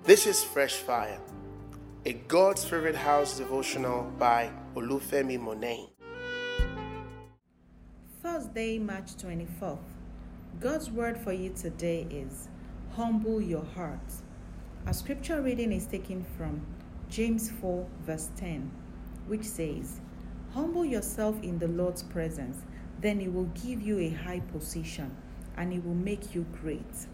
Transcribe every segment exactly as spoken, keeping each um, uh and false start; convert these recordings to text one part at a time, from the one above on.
This is Fresh Fire, a God's Favorite House devotional by Olufemi Monet. Thursday, March twenty-fourth. God's word for you today is humble your heart. Our scripture reading is taken from James four verse ten, which says, "Humble yourself in the Lord's presence, then he will give you a high position and he will make you great."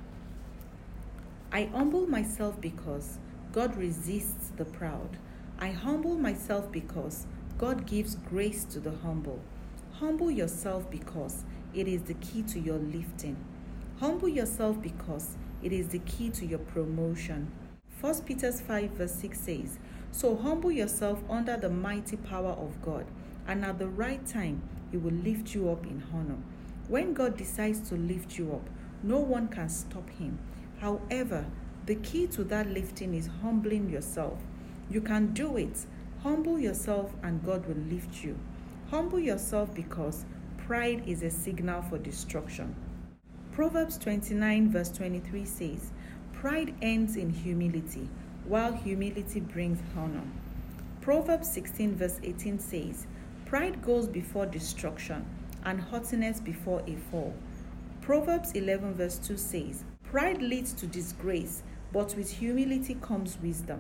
I humble myself because God resists the proud. I humble myself because God gives grace to the humble. Humble yourself because it is the key to your lifting. Humble yourself because it is the key to your promotion. First Peter five verse six says, "So humble yourself under the mighty power of God, and at the right time he will lift you up in honor." When God decides to lift you up, no one can stop him. However, the key to that lifting is humbling yourself. You can do it. Humble yourself and God will lift you. Humble yourself because pride is a signal for destruction. Proverbs twenty-nine verse twenty-three says, "Pride ends in humility, while humility brings honor." Proverbs sixteen verse eighteen says, "Pride goes before destruction, and haughtiness before a fall." Proverbs eleven verse two says, "Pride leads to disgrace, but with humility comes wisdom."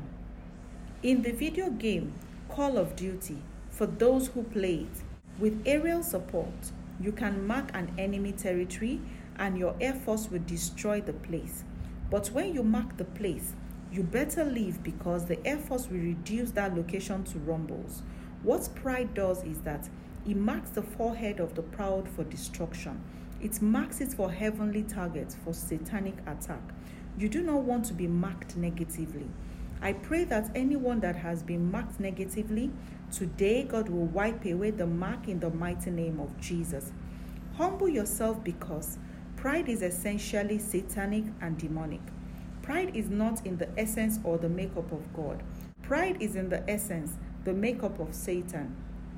In the video game Call of Duty, for those who play it, with aerial support, you can mark an enemy territory and your air force will destroy the place. But when you mark the place, you better leave because the air force will reduce that location to rumbles. What pride does is that it marks the forehead of the proud for destruction. It marks it for heavenly targets for satanic attack. You do not want to be marked negatively. I pray that anyone that has been marked negatively, today God will wipe away the mark in the mighty name of Jesus. Humble yourself because pride is essentially satanic and demonic. Pride is not in the essence or the makeup of God. Pride is in the essence, the makeup of Satan.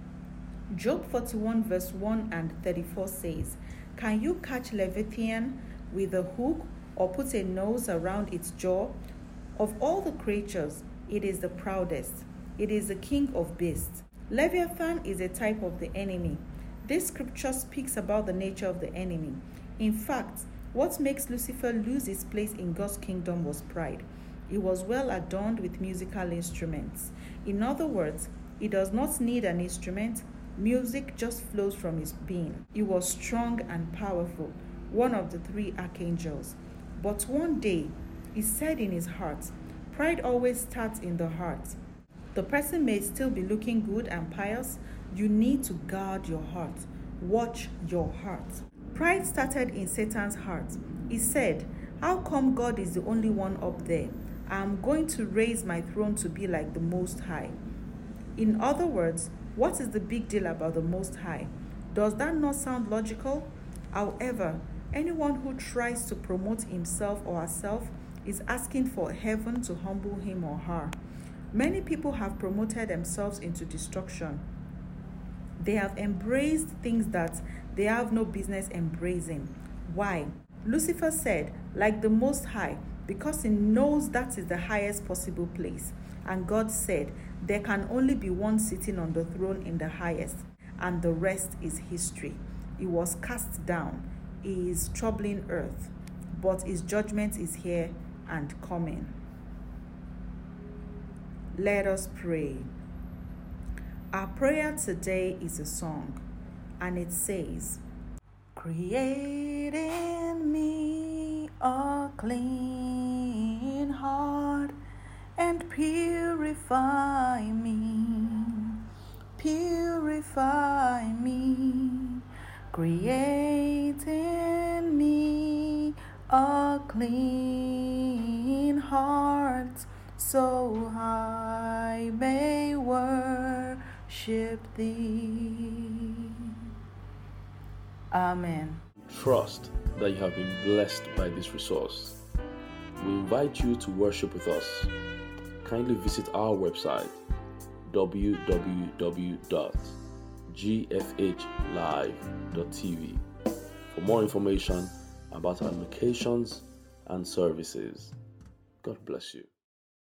Job forty-one verse one and thirty-four says, "Can you catch Leviathan with a hook or put a noose around its jaw? Of all the creatures, it is the proudest. It is the king of beasts." Leviathan is a type of the enemy. This scripture speaks about the nature of the enemy. In fact, what makes Lucifer lose his place in God's kingdom was pride. He was well adorned with musical instruments. In other words, he does not need an instrument. Music just flows from his being. He was strong and powerful, one of the three archangels. But one day, he said in his heart, pride always starts in the heart. The person may still be looking good and pious. You need to guard your heart. Watch your heart. Pride started in Satan's heart. He said, "How come God is the only one up there? I'm going to raise my throne to be like the Most High." In other words, what is the big deal about the Most High? Does that not sound logical? However, anyone who tries to promote himself or herself is asking for heaven to humble him or her. Many people have promoted themselves into destruction. They have embraced things that they have no business embracing. Why? Lucifer said, like the Most High, because he knows that is the highest possible place. And God said, there can only be one sitting on the throne in the highest, and the rest is history. He was cast down. He is troubling earth, but his judgment is here and coming. Let us pray. Our prayer today is a song, and it says, "Create in me a clean heart and purify me, purify me. Create in me a clean heart, so I may worship thee." Amen. Trust that you have been blessed by this resource. We invite you to worship with us. Kindly visit our website w w w dot g f h live dot t v for more information about our locations and services. God bless you.